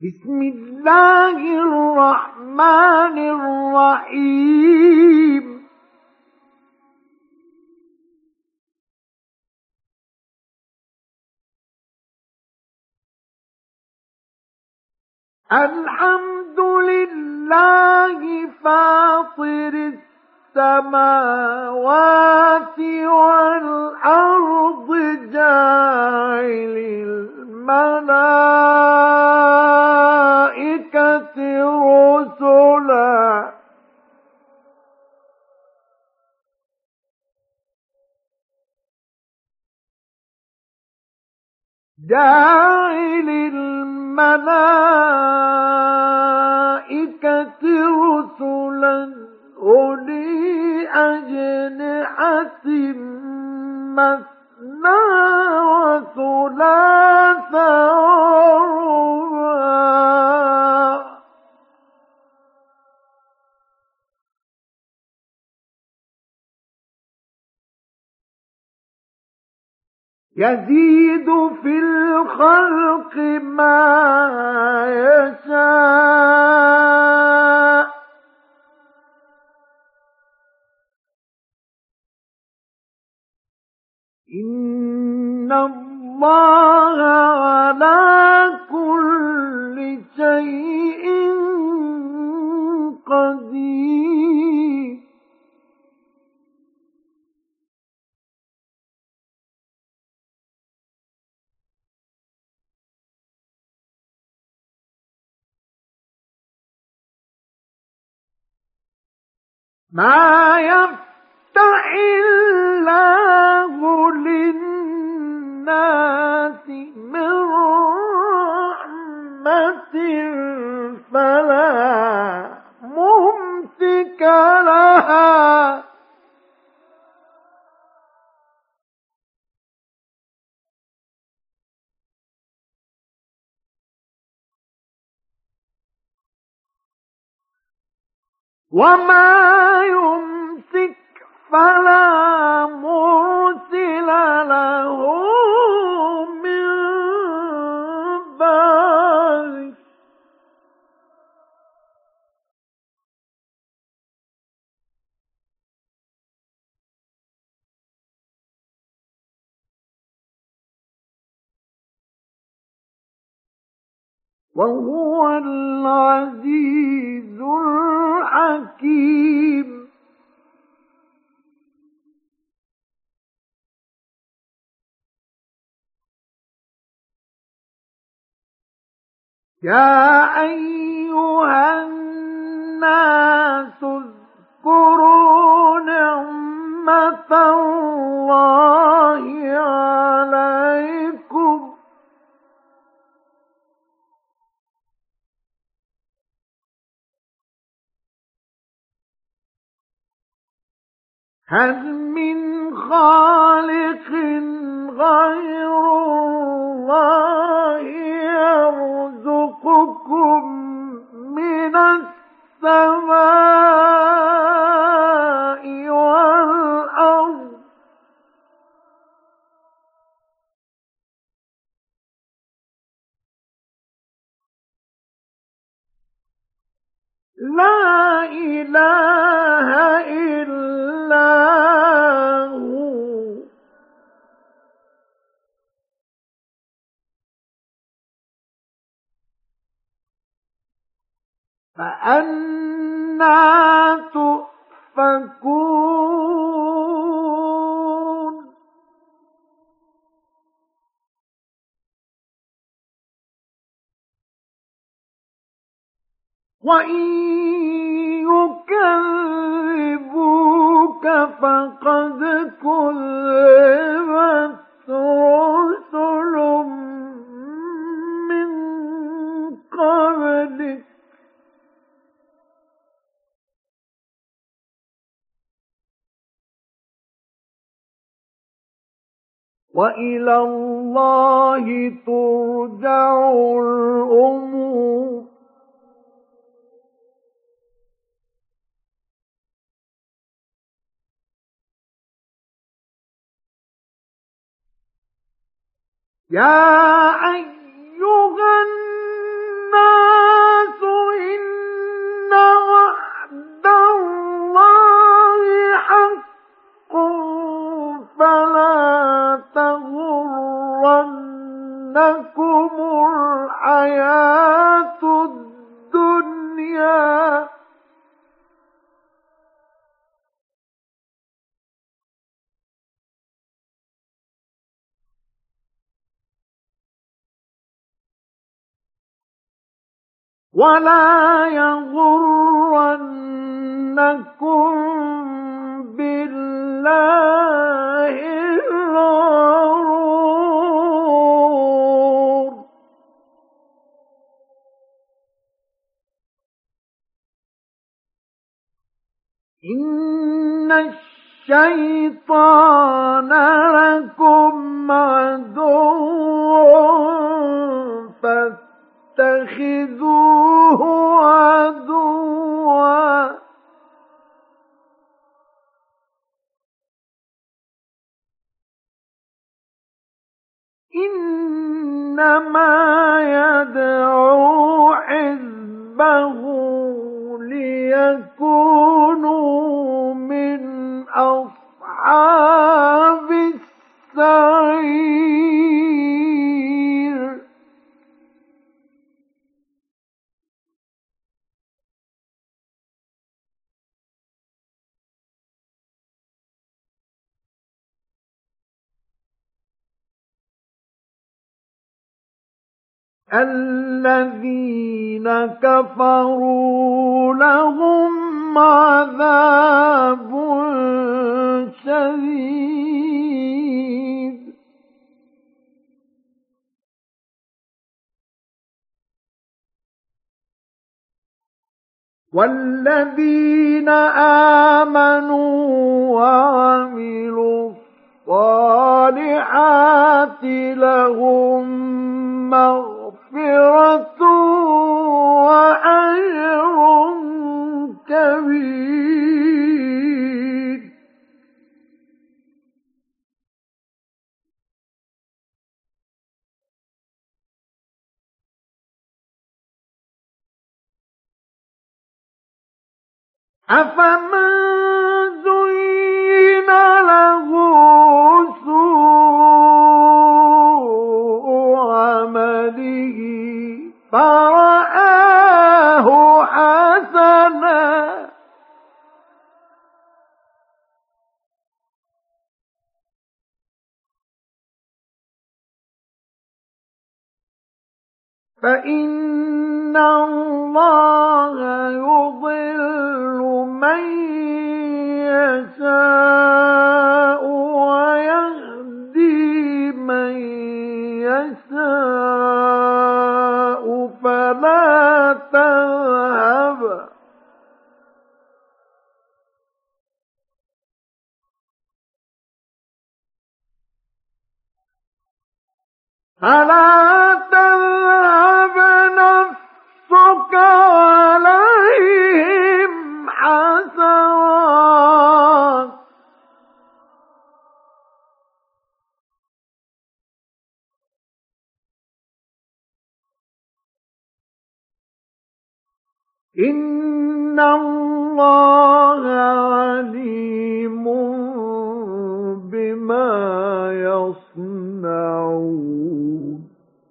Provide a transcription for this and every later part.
بسم الله الرحمن الرحيم الحمد لله فاطر السماوات والأرض جاعل الملائكة رسلا جاعل الملائكة رسلا أولي أجنحة مثنى وثلاث ورباع يزيد في الخلق ما يشاء إن الله على كل شيء قدير ما يفتح الله للناس من رحمة فلا ممسك لها وما يمسك فلا مرسل له من بعده وهو العزيز الحكيم يا أيها الناس اذكروا نعمة الله عليكم هل من خالق غير الله يرزقكم من السماء والأرض لا إله إلا هو فأنى تؤفكون وإن يكذبوك فقد كذبت رسل من قبلك وإلى الله ترجع الأمور يا أيها الناس الحياة الدنيا ولا يغرنكم بالله الغرور إن الشيطان لكم عدو فاتخذوه عدوا إنما يدعو حزبه ليكونوا من أصحاب السعير الذين كفروا لهم عذاب شديد والذين آمنوا وعملوا الصالحات لهم مغفرة وأجر كبير أفمن زين له سوء عمله فرآه حسنا فإن الله يضل من يشاء ويهدي من يشاء فلا تذهب نفسك عليهم حسرات إن الله عليم بما يصنعون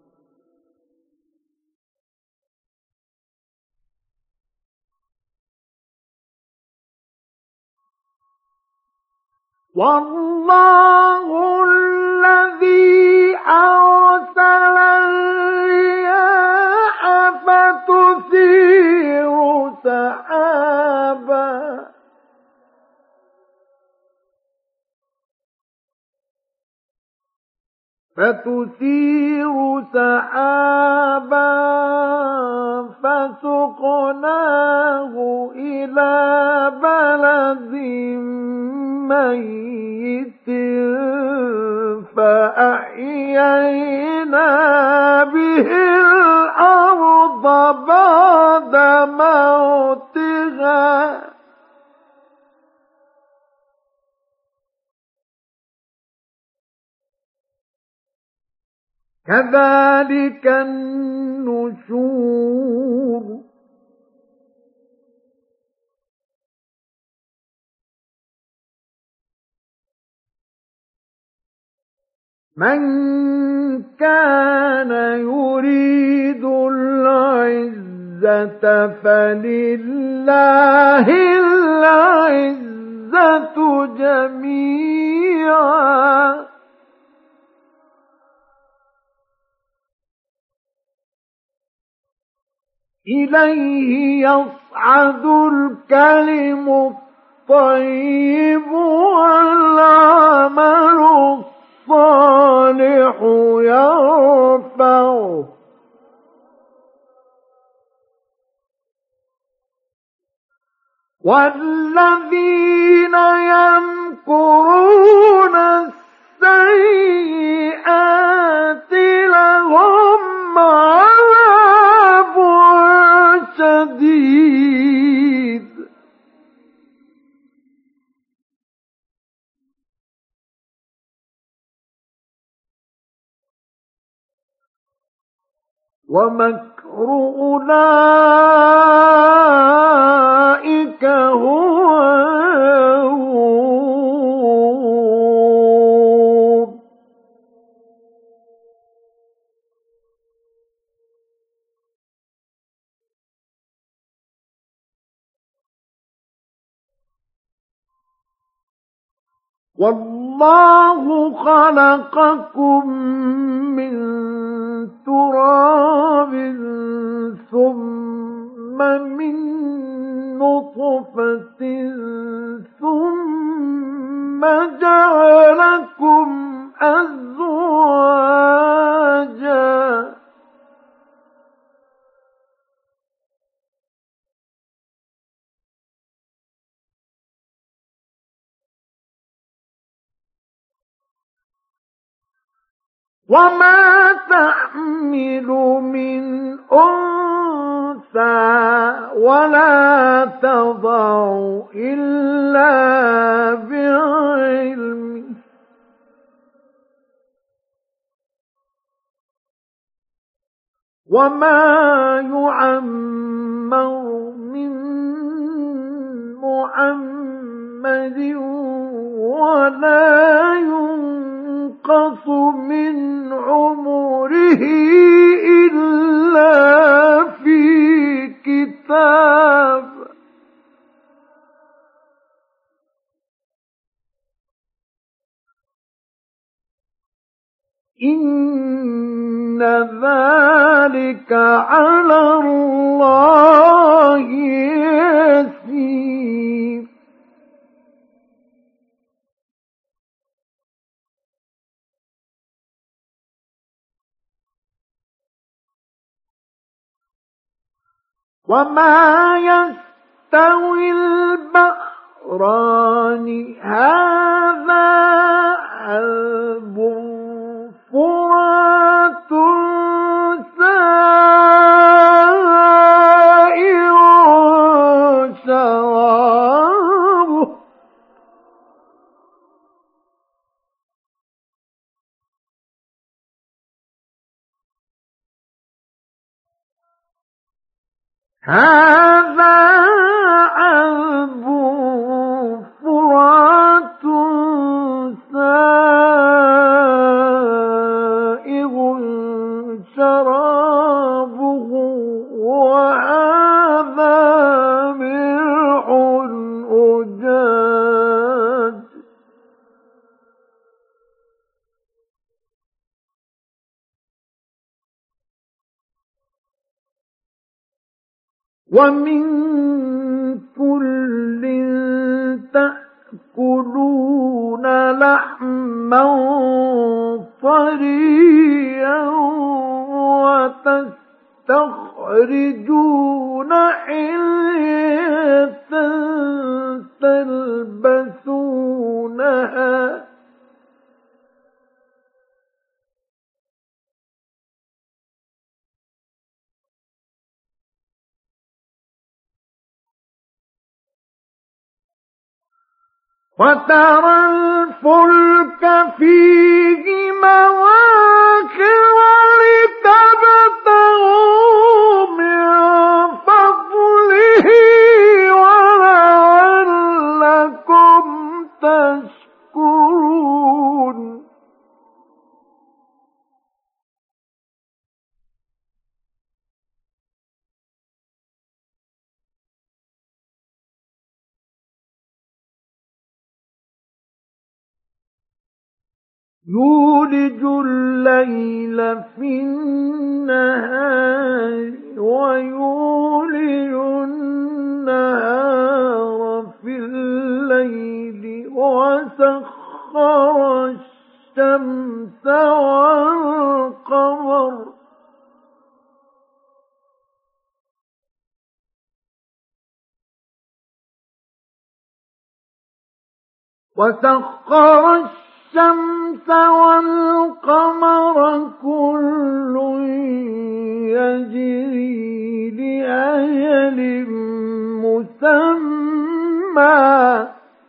والله الذي أرسل الرياح فتثير سحابا فسقناه إلى بلد ميت فأحيينا به الأرض بعد موتها كذلك النشور من كان كان يريد العزة فلله العزة جميعا إليه يصعد الكلم الطيب والعمل الصالح يرفعه والذين يمكرون السيئات لهم عذاب شديد ومكر أولئك هو يبور والله خلقكم من تراب ثم من نطفة ثم جعلكم أزواجا وما تحمل من أنثى ولا تضع إلا بعلمه وما يعمر من محمد ولا ينقص من عمره إلا في كتاب إن ذلك على الله يسير وما يستوي البحران هذا عذب فرات سائغ شرابه هذا عذب فرات سائغ شرابه وهذا ملح أجاج ومن كل تأكلون لحما طريا وتستخرجون حلية تلبسونها وترى الفلك فيه مواخر لتبتغوا من فضله ولعلكم تشكرون يولج الليل في النهار ويولج النهار في الليل وسخر الشمس والقمر كل يجري لأجل مسمى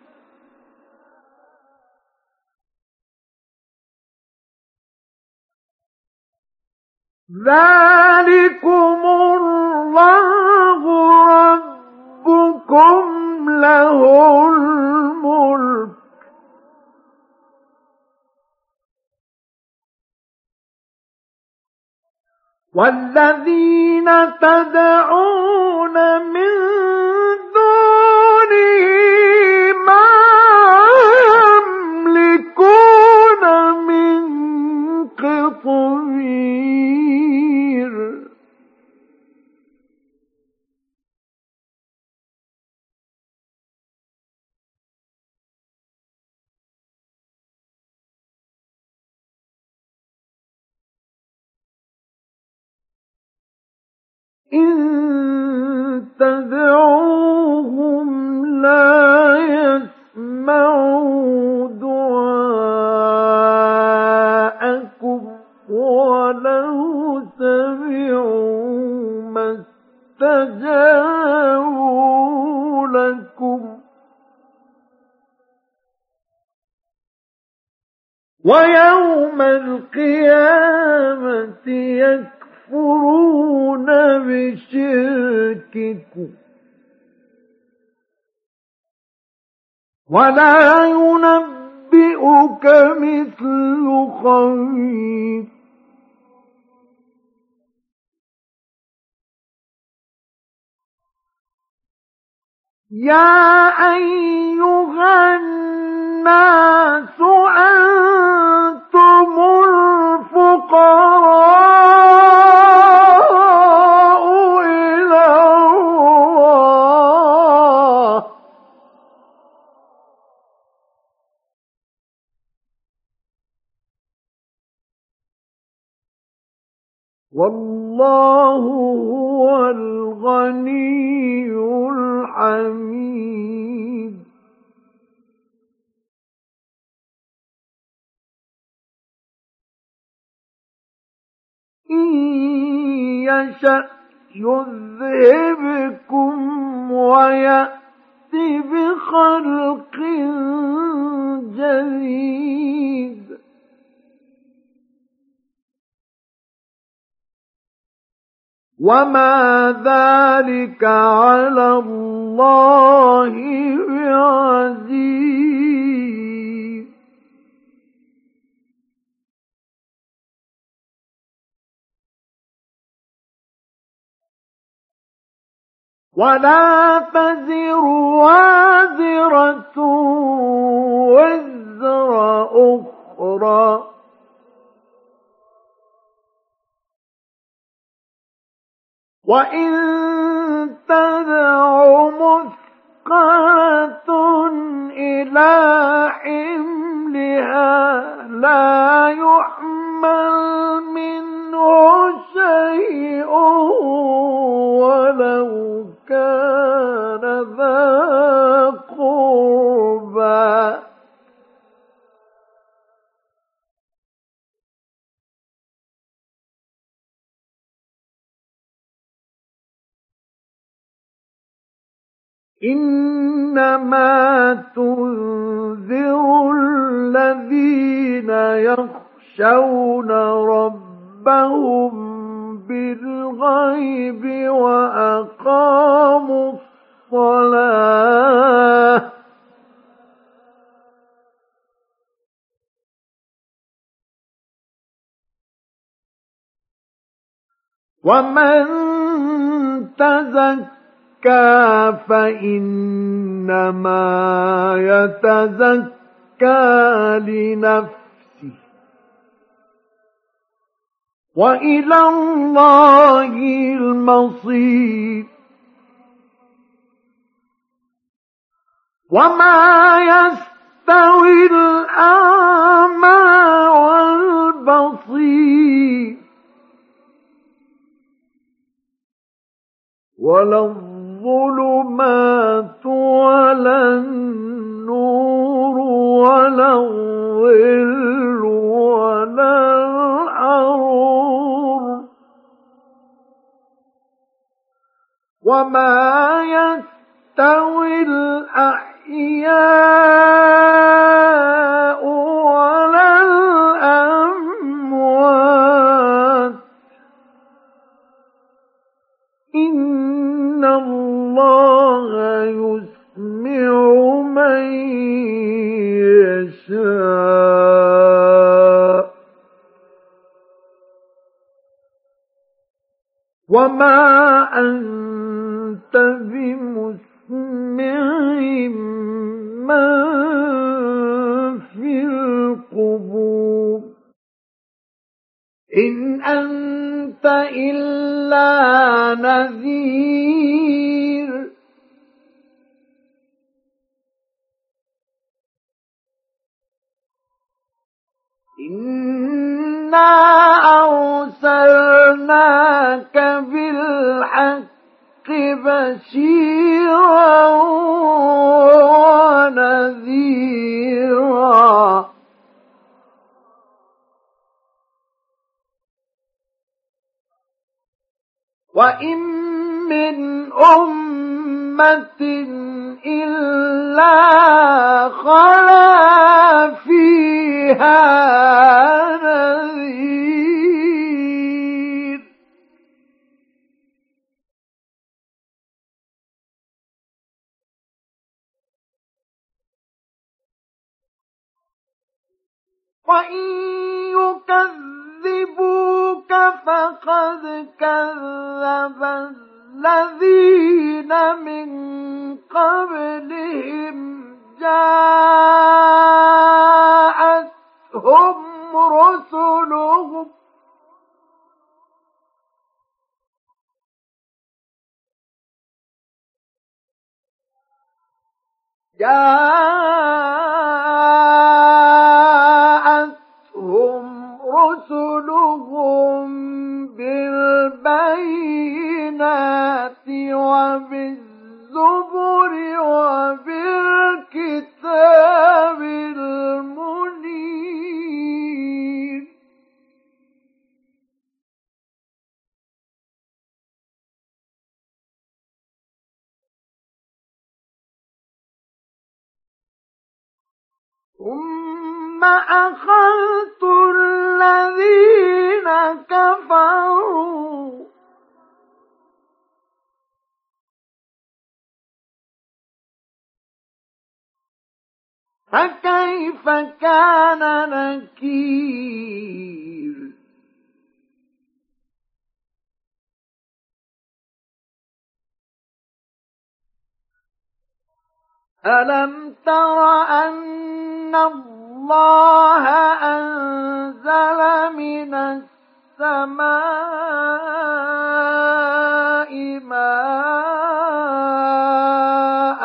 ذلكم الله ربكم له الملك والذين تدعون من دونه ما يملكون من قطمير إن تدعوهم لا يسمعوا دعاءكم ولو سمعوا ما استجابوا لكم ويوم القيامة يكفرون بشرككم ولا ينبئك مثل خبير يا أيها الناس أنتم الفقراء إلى الله والله هو الغني الحميد إن يشأ يذهبكم ويأت بخلق جديد وما ذلك على الله بعزيز ولا تزر وازرة وزر أخرى وإن تدع مثقلة إلى حملها لا يحمل منه شيء ولو كان ذا قربى إنما تنذر الذين يخشون ربهم بالغيب وأقاموا الصلاة ومن تزكى فإنما يتزكى لنفسه وإلى الله المصير. وما يستوي الأعمى والبصير ولا الظلمات ولا النور ولا الظل ولا الحرور وما يستوي الأحياء ولا الأموات إن الله يسمع من يشاء وما أنت بمسمع من في القبور إن أنت إلا نذير إنا أرسلناك بالحق بشيرا ونذيرا وإن من أمة إلا خلا فيها نذير وإن يكذبوك فقد كذب الذين من قبلهم جاءتهم رسلهم بالبينات وبالزبر وبالكتاب المنير ثم أخذت الذين كفروا فكيف كان نكير ألم تر أن الله أنزل من السماء ماء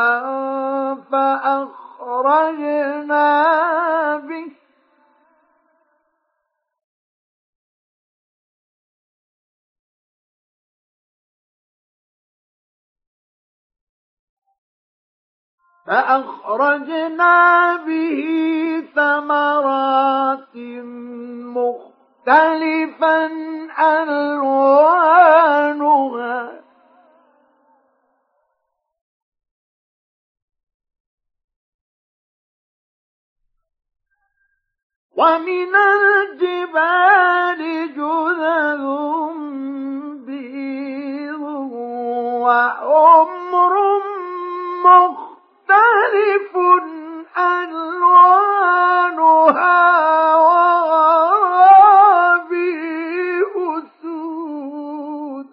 فأخرجنا به ثمرات مختلفا ألوانها ومن الجبال جذذ بيض وحمر مختلف ألوانها وغرابيب سود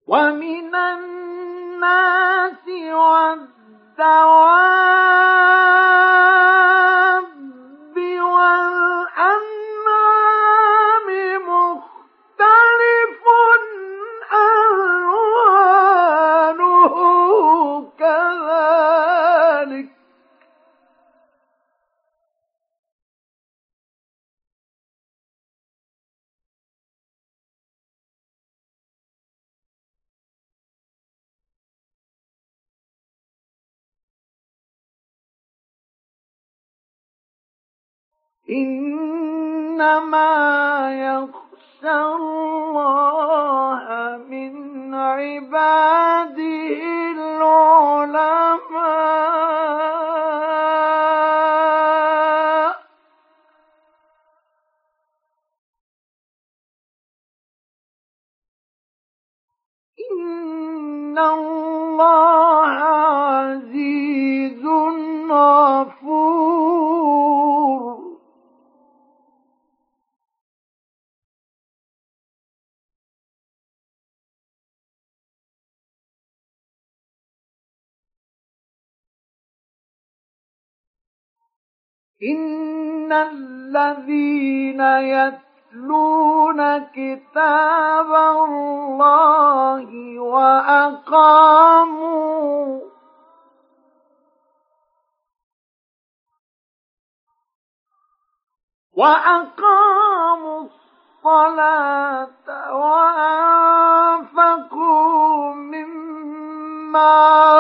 ومن الناس والدواب والأنعام مختلف ألوانه كذلك إنما يخشى الله من عباده العلماء إن الله عزيز غفور إن الذين يتلون كتاب الله وأقاموا الصلاة وأنفقوا مما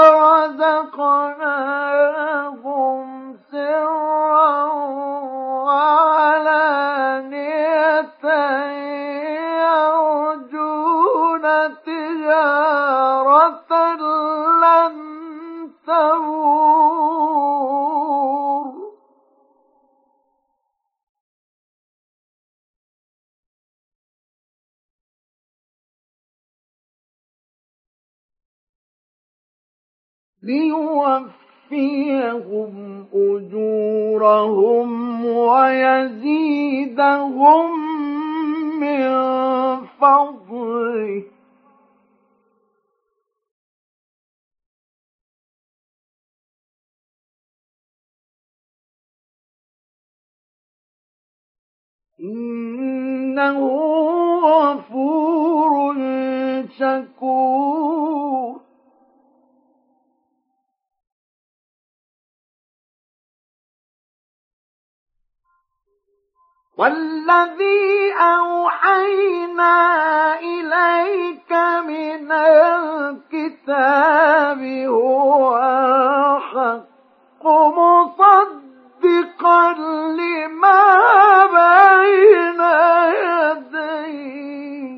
رزقناهم سرا وعلانية يرجون تجارة لن تبور ليوفيهم أجورهم ويزيدهم من فضله إنه غفور شكور والذي أوحينا إليك من الكتاب هو الحق مصدقا لما بين يديه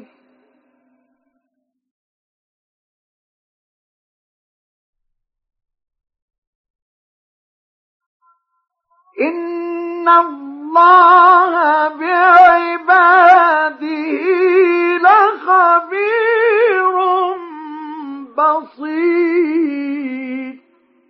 إن الله بعباده لخبير بصير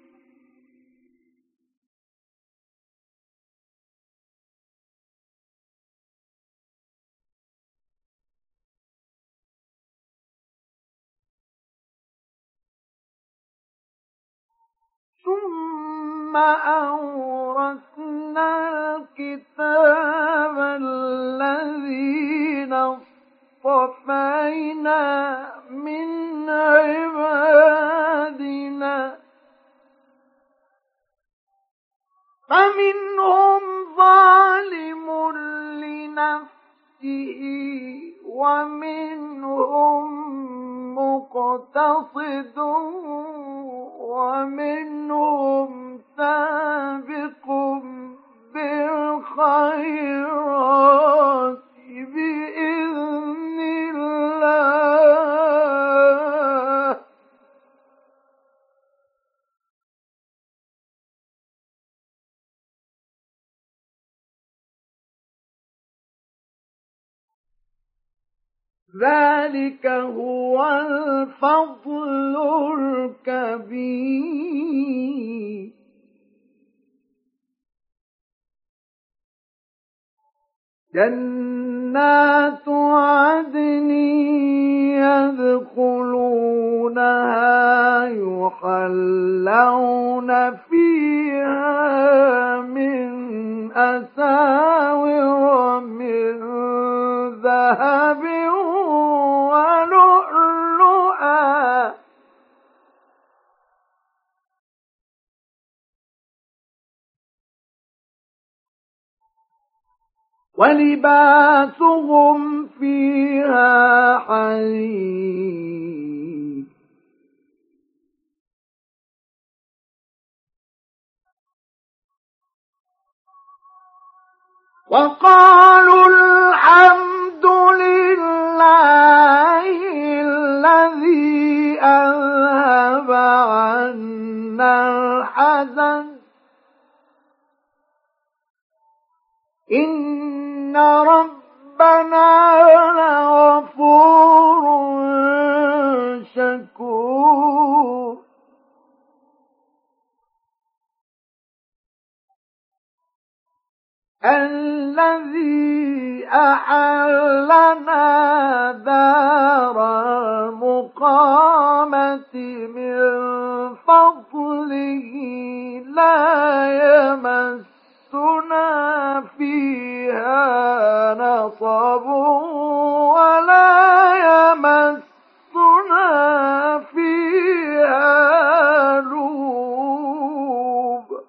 ثم أورثنا الكتاب الذين اصطفينا من عبادنا فمنهم ظالم لنفسه ومنهم مقتصد ومنهم سابق بالخيرات بإذن الله ذلك هو الفضل الكبير جنات عدن يدخلونها يحلون فيها من أساور من ذهب ولؤلؤا ولباسهم فيها حرير وقالوا الحمد لله الذي أذهب عنا الحزن إن ربنا لغفور شكور الذي أحلنا دار المقامة من فضله لا يمسنا فيها نصب ولا يمسنا فيها لوب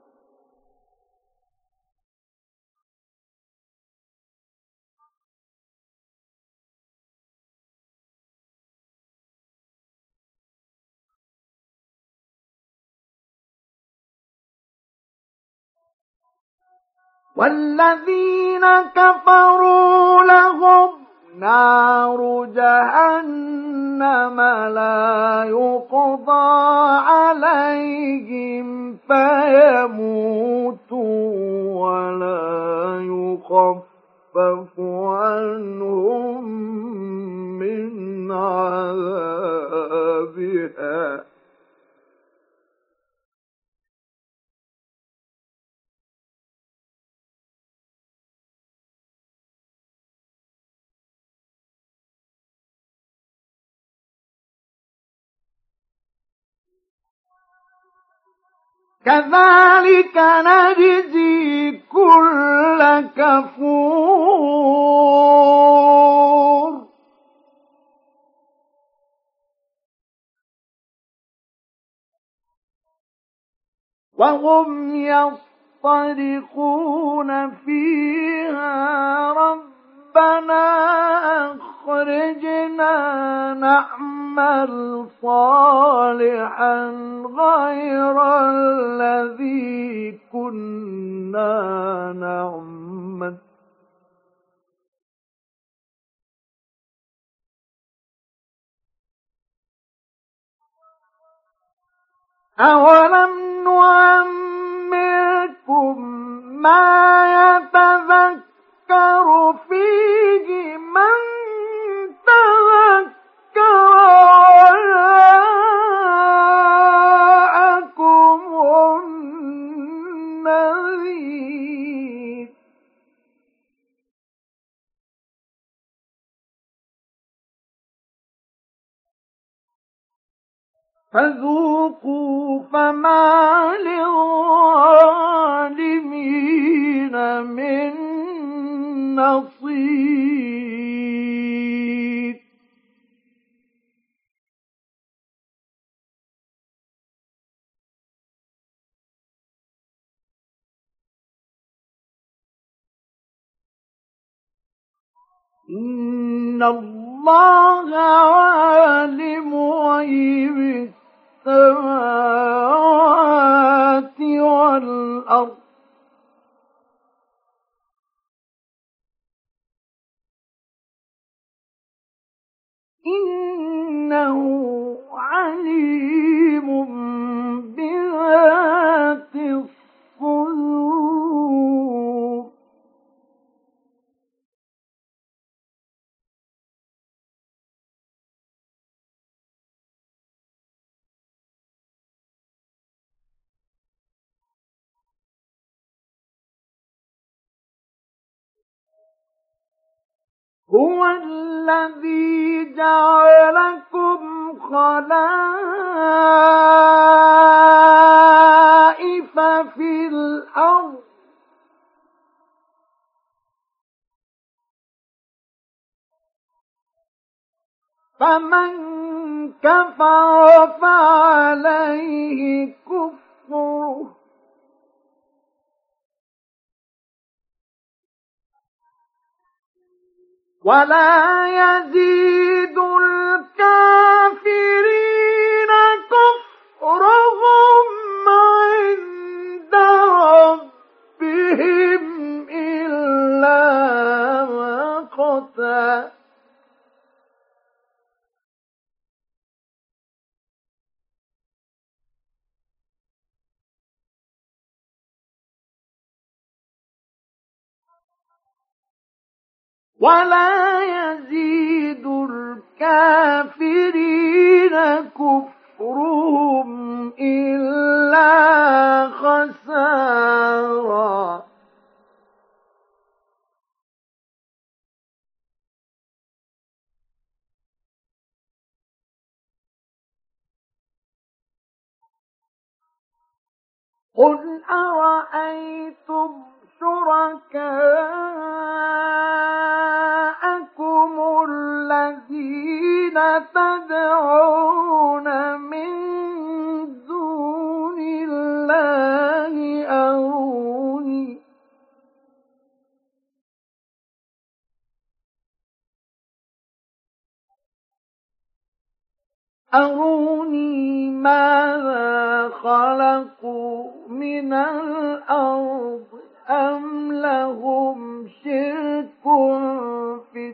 والذين كفروا لهم نار جهنم لا يقضى عليهم فيموتوا ولا يخفف عنهم من عذابها كذلك نجزي كل كفور وهم يصطرخون فيها ربنا أخرجنا نعمل صالحا غير الذي كنا نعمل أولم نعمركم ما يتذكر فيه من تذكر وجاءكم النذير فذوقوا فما للظالمين من نصير إن الله عالم غيب السماوات والأرض إنه عليم بذات الصدور هو الذي جعلكم خلائف في الأرض فمن كفر فعليه كفره ولا يزيد الكافرين كفرهم عند ربهم إلا مقتا ولا يزيد الكافرين كفرهم إلا خسارا قل أرأيتم شركاءكم الذين تدعون من دون الله أروني ماذا خلقوا من الأرض أم لهم شرك في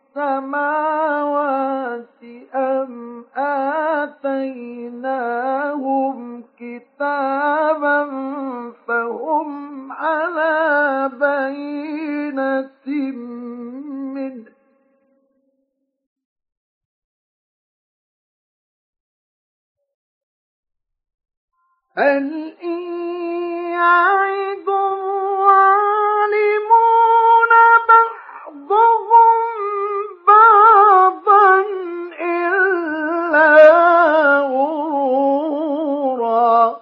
السماوات أم آتيناهم كتابا فهم على بينة منه هل إن يعد الظالمون بعضهم بعضا إلا غرورا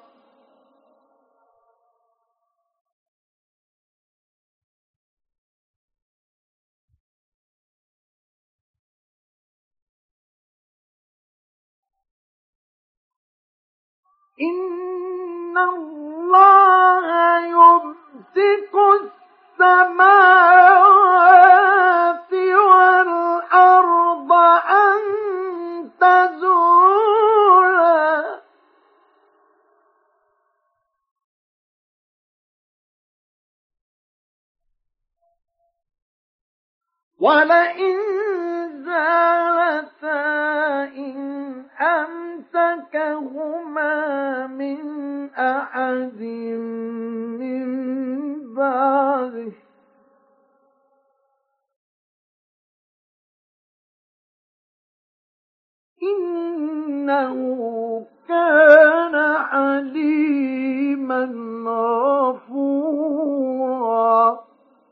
إن الله يمسك السماوات والأرض أن تزولا ولئن زالتا إن أمسكهما من أحد من بعده إنه كان حليما غفورا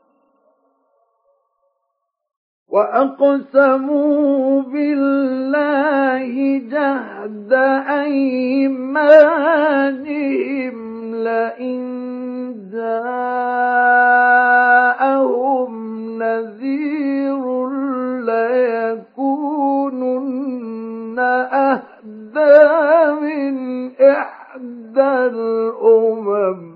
وأقسموا بالله جهد أيمانهم لئن جاءهم نذير ليكونن أهدى من إحدى الأمم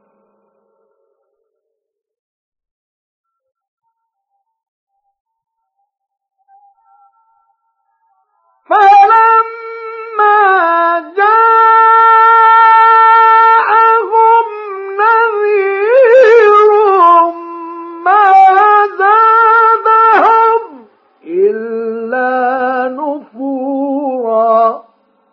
فلما جاءهم نذير ما زادهم إلا نفورا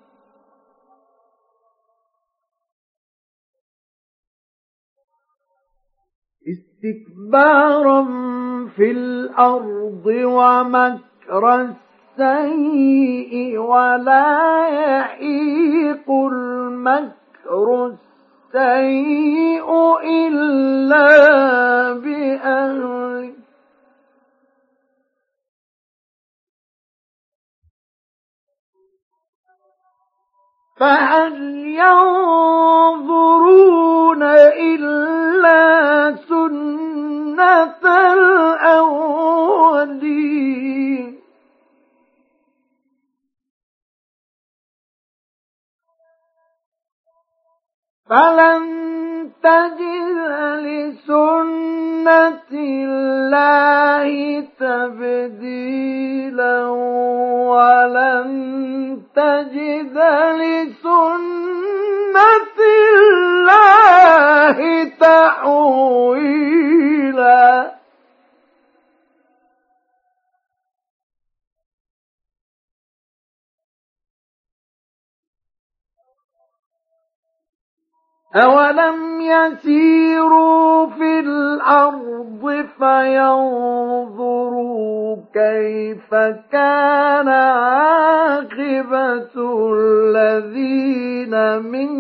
استكبارا في الأرض ومكر السيء ولا يحيق المكر السيء إلا بأهله فهل ينظرون إلا سنة الأولين فلن تجد لسنة الله تبديلا ولن تجد لسنة الله تحويلا أولم يسيروا في الأرض فينظروا كيف كان عاقبة الذين من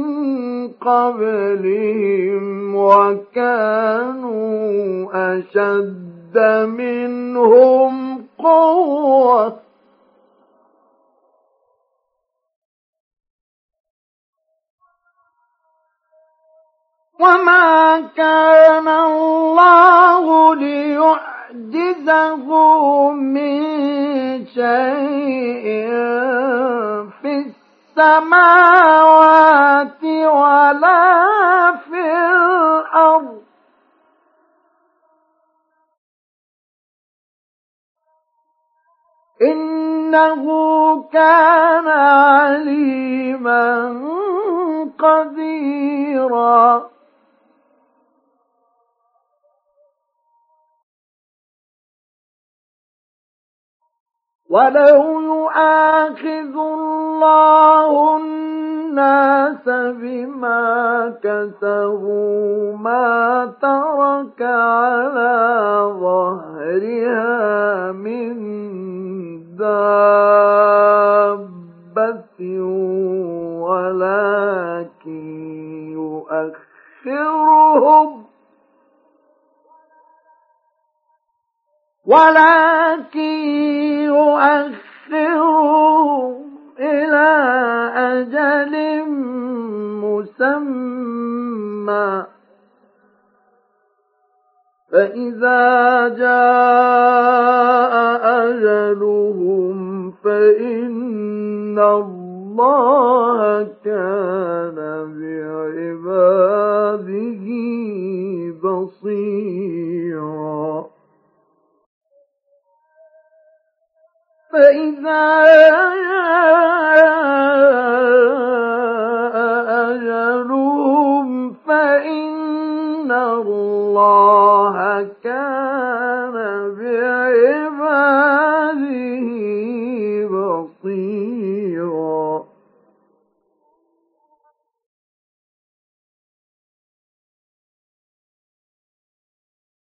قبلهم وكانوا أشد منهم قوة وما كان الله ليعجزه من شيء في السماوات ولا في الأرض إنه كان عليما قديرا ولو يؤاخذ الله الناس بما كسبوا ما ترك على ظهرها من دابة ولكن يؤخرهم إلى أجل مسمى فإذا جاء أجلهم فإن الله كان بعباده بصيرا فإذا جاء أجلهم فإن الله كان بعباده